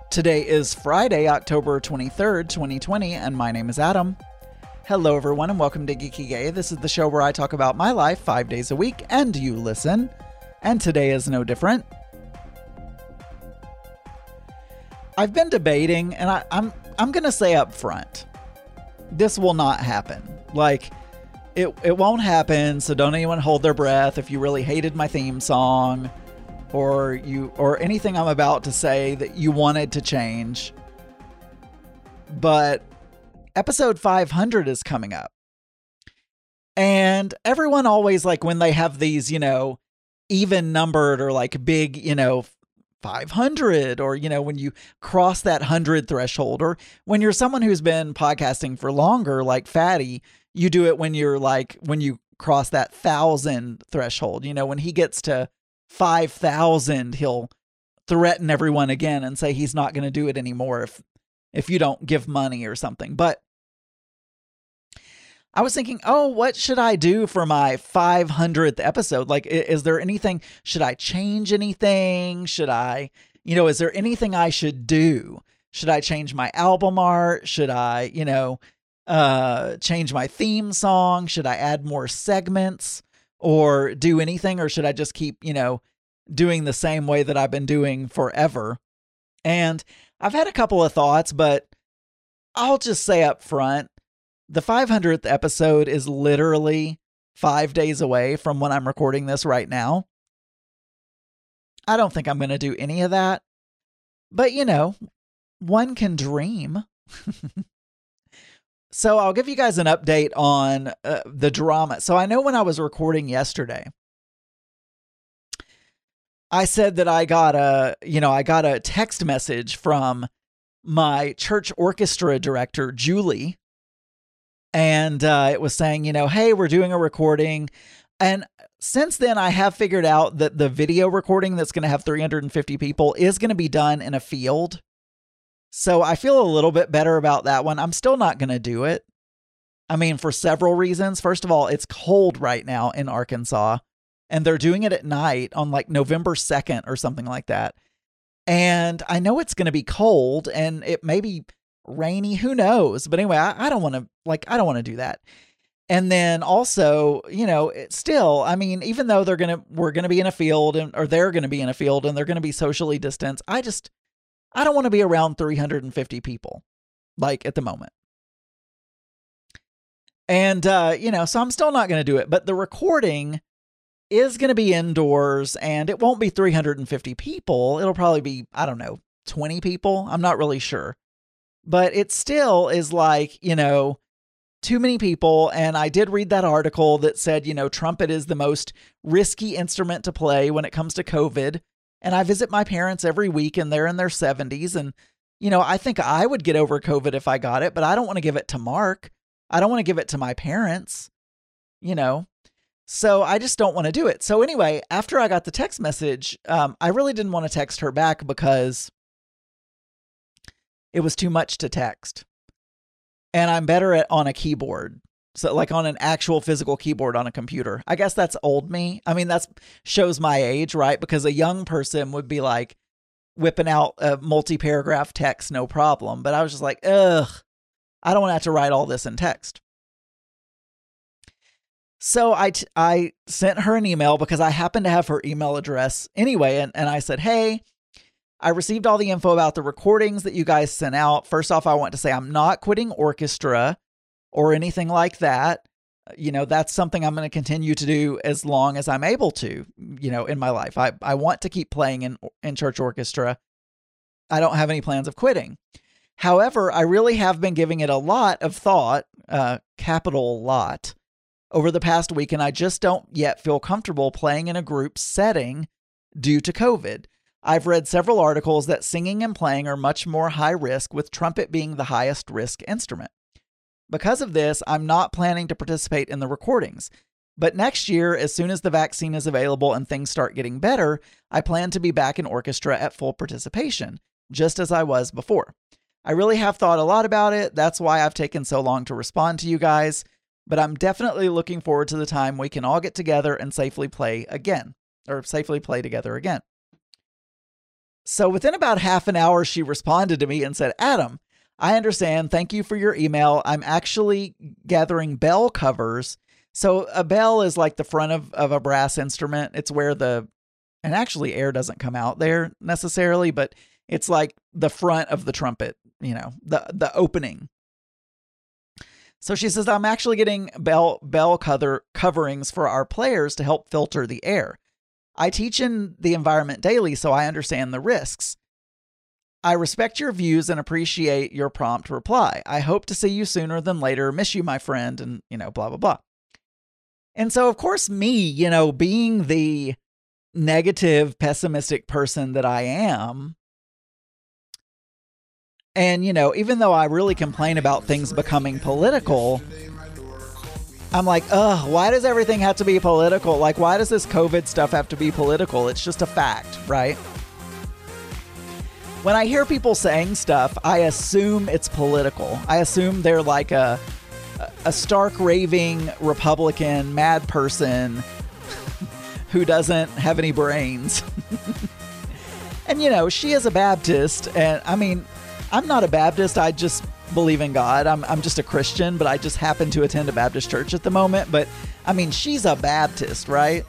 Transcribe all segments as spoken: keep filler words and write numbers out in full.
Today is Friday, October twenty-third, twenty twenty, and my name is Adam. Hello everyone and welcome to Geeky Gay. This is the show where I talk about my life five days a week and you listen. And today is no different. I've been debating and I, I'm I'm gonna say up front, this will not happen. Like, it it won't happen, so don't anyone hold their breath if you really hated my theme song or you or anything I'm about to say that you wanted to change. But episode five hundred is coming up. And everyone always, like, when they have these, you know, even numbered or like big, you know, five hundred, or, you know, when you cross that one hundred threshold, or when you're someone who's been podcasting for longer, like Fatty, you do it when you're like, when you cross that thousand threshold. You know, when he gets to five thousand, he'll threaten everyone again and say he's not going to do it anymore if, if you don't give money or something. But I was thinking, oh, what should I do for my five hundredth episode? Like, is there anything, should I change anything? Should I, you know, is there anything I should do? Should I change my album art? Should I, you know, uh, change my theme song? Should I add more segments or do anything? Or should I just keep, you know, doing the same way that I've been doing forever? And I've had a couple of thoughts, but I'll just say up front, the five hundredth episode is literally five days away from when I'm recording this right now. I don't think I'm going to do any of that, but you know, one can dream. So I'll give you guys an update on uh, the drama. So I know when I was recording yesterday, I said that I got a, you know, I got a text message from my church orchestra director, Julie. And uh, it was saying, you know, hey, we're doing a recording. And since then, I have figured out that the video recording that's going to have three hundred fifty people is going to be done in a field. So I feel a little bit better about that one. I'm still not going to do it. I mean, for several reasons. First of all, it's cold right now in Arkansas, and they're doing it at night on like November second or something like that. And I know it's going to be cold and it may be rainy, who knows? But anyway, I, I don't want to like, I don't want to do that. And then also, you know, it's still, I mean, even though they're going to, we're going to be in a field and, or they're going to be in a field and they're going to be socially distanced. I just, I don't want to be around three hundred fifty people like at the moment. And, uh, you know, so I'm still not going to do it, but the recording is going to be indoors and it won't be three hundred fifty people. It'll probably be, I don't know, twenty people. I'm not really sure. But it still is like, you know, too many people. And I did read that article that said, you know, trumpet is the most risky instrument to play when it comes to COVID. And I visit my parents every week and they're in their seventies. And, you know, I think I would get over COVID if I got it, but I don't want to give it to Mark. I don't want to give it to my parents, you know, so I just don't want to do it. So anyway, after I got the text message, um, I really didn't want to text her back because it was too much to text. And I'm better at on a keyboard. So like on an actual physical keyboard on a computer. I guess that's old me. I mean, that's shows my age, right? Because a young person would be like whipping out a multi-paragraph text, no problem. But I was just like, ugh, I don't want to have to write all this in text. So I, t- I sent her an email because I happened to have her email address anyway. And, and I said, hey, I received all the info about the recordings that you guys sent out. First off, I want to say I'm not quitting orchestra or anything like that. You know, that's something I'm going to continue to do as long as I'm able to, you know, in my life. I, I want to keep playing in, in church orchestra. I don't have any plans of quitting. However, I really have been giving it a lot of thought, uh, capital lot, over the past week, and I just don't yet feel comfortable playing in a group setting due to COVID. I've read several articles that singing and playing are much more high risk, with trumpet being the highest risk instrument. Because of this, I'm not planning to participate in the recordings. But next year, as soon as the vaccine is available and things start getting better, I plan to be back in orchestra at full participation, just as I was before. I really have thought a lot about it. That's why I've taken so long to respond to you guys. But I'm definitely looking forward to the time we can all get together and safely play again, or safely play together again. So within about half an hour, she responded to me and said, Adam, I understand. Thank you for your email. I'm actually gathering bell covers. So a bell is like the front of, of a brass instrument. It's where the, and actually air doesn't come out there necessarily, but it's like the front of the trumpet, you know, the, the opening. So she says, I'm actually getting bell, bell cover, coverings for our players to help filter the air. I teach in the environment daily, so I understand the risks. I respect your views and appreciate your prompt reply. I hope to see you sooner than later. Miss you, my friend, and, you know, blah, blah, blah. And so, of course, me, you know, being the negative, pessimistic person that I am, and, you know, even though I really complain about things becoming political, I'm like, ugh, why does everything have to be political? Like, why does this COVID stuff have to be political? It's just a fact, right? When I hear people saying stuff, I assume it's political. I assume they're like a, a stark raving Republican mad person who doesn't have any brains. And, you know, she is a Baptist. And I mean, I'm not a Baptist. I just believe in God. I'm I'm just a Christian, but I just happen to attend a Baptist church at the moment. But I mean, she's a Baptist, right?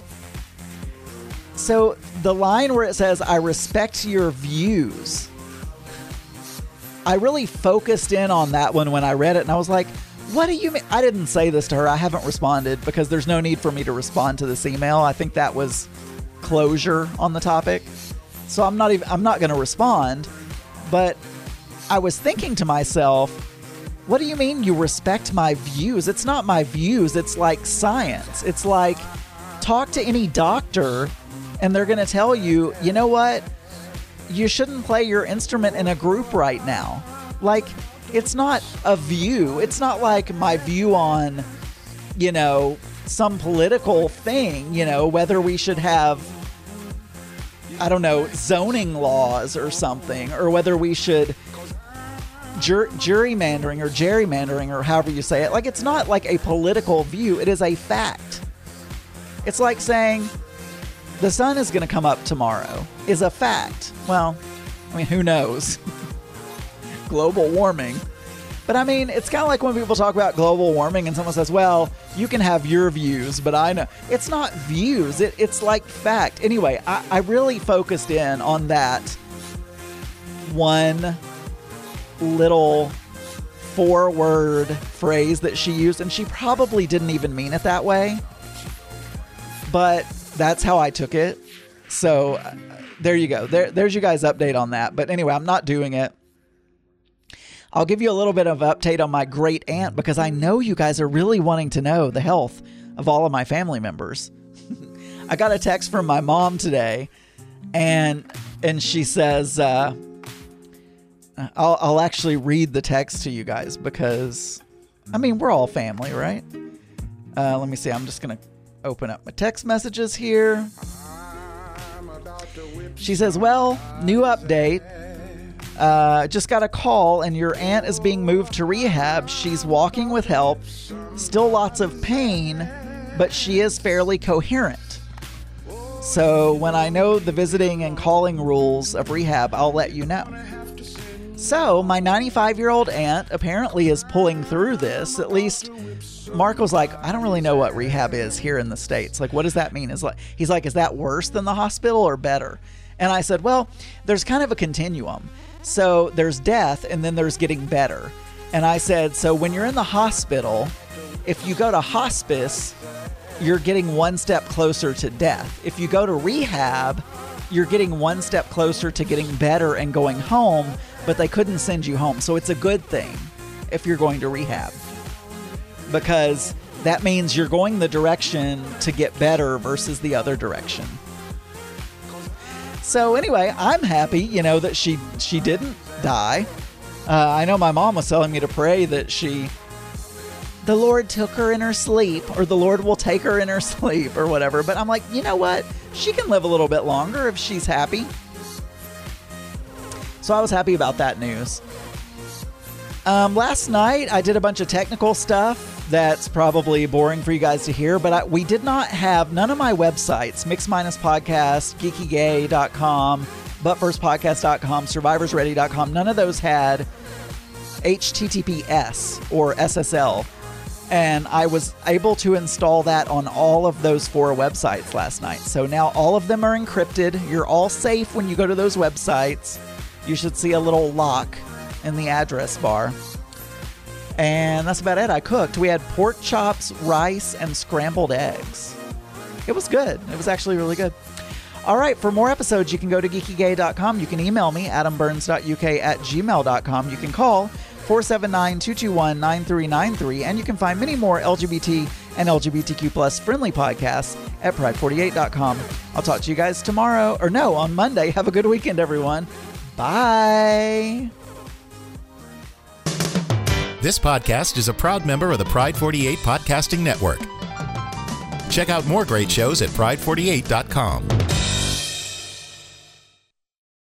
So the line where it says, I respect your views, I really focused in on that one when I read it. And I was like, what do you mean? I didn't say this to her. I haven't responded because there's no need for me to respond to this email. I think that was closure on the topic. So I'm not even, I'm not going to respond. But I was thinking to myself, what do you mean you respect my views? It's not my views. It's like science. It's like, talk to any doctor and they're going to tell you, you know what? You shouldn't play your instrument in a group right now. Like, it's not a view. It's not like my view on, you know, some political thing, you know, whether we should have, I don't know, zoning laws or something, or whether we should jur- gerrymandering or gerrymandering or however you say it. Like, it's not like a political view. It is a fact. It's like saying the sun is going to come up tomorrow is a fact. Well, I mean, who knows? Global warming. But I mean, it's kind of like when people talk about global warming and someone says, well, you can have your views, but I know. It's not views. It, it's like fact. Anyway, I, I really focused in on that one little four-word phrase that she used, and she probably didn't even mean it that way. But that's how I took it. So uh, there you go. There, there's you guys' update on that. But anyway, I'm not doing it. I'll give you a little bit of update on my great aunt because I know you guys are really wanting to know the health of all of my family members. I got a text from my mom today, and and she says, uh, I'll, I'll actually read the text to you guys because, I mean, we're all family, right? Uh, let me see. I'm just going to open up my text messages here. She says, well, new update. Uh, just got a call and your aunt is being moved to rehab. She's walking with help. Still lots of pain, but she is fairly coherent. So when I know the visiting and calling rules of rehab, I'll let you know. So my ninety-five-year-old aunt apparently is pulling through this. At least Mark was like, I don't really know what rehab is here in the States. Like, what does that mean? Is like, he's like, is that worse than the hospital or better? And I said, well, there's kind of a continuum. So there's death and then there's getting better. And I said, so when you're in the hospital, if you go to hospice, you're getting one step closer to death. If you go to rehab, you're getting one step closer to getting better and going home, but they couldn't send you home. So it's a good thing if you're going to rehab, because that means you're going the direction to get better versus the other direction. So anyway, I'm happy, you know, that she she didn't die. Uh, I know my mom was telling me to pray that she, the Lord took her in her sleep, or the Lord will take her in her sleep, or whatever. But I'm like, you know what? She can live a little bit longer if she's happy. So I was happy about that news. Um, last night, I did a bunch of technical stuff that's probably boring for you guys to hear, but I, we did not have, none of my websites, Mix Minus Podcast, geeky gay dot com, butt first podcast dot com, survivors ready dot com. None of those had H T T P S or S S L. And I was able to install that on all of those four websites last night. So now all of them are encrypted. You're all safe when you go to those websites. You should see a little lock in the address bar. And that's about it. I cooked. We had pork chops, rice, and scrambled eggs. It was good. It was actually really good. All right, for more episodes, you can go to geeky gay dot com. You can email me, adam burns dot u k at gmail dot com. You can call four seven nine, two two one, nine three nine three, and you can find many more L G B T and L G B T Q plus friendly podcasts at pride forty-eight dot com. I'll talk to you guys tomorrow, or no, on Monday. Have a good weekend, everyone. Bye. This podcast is a proud member of the Pride forty-eight Podcasting Network. Check out more great shows at pride forty-eight dot com.